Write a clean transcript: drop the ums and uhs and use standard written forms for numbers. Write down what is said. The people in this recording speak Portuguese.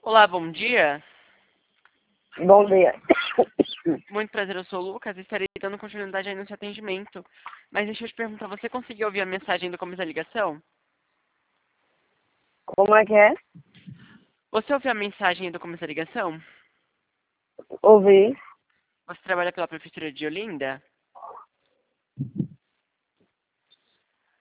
Olá, bom dia. Bom dia. Muito prazer, eu sou o Lucas e estarei dando continuidade aí no seu atendimento. Mas deixa eu te perguntar, você conseguiu ouvir a mensagem do começo da ligação? Como é que é? Você ouviu a mensagem do começo da ligação? Ouvi. Você trabalha pela Prefeitura de Olinda?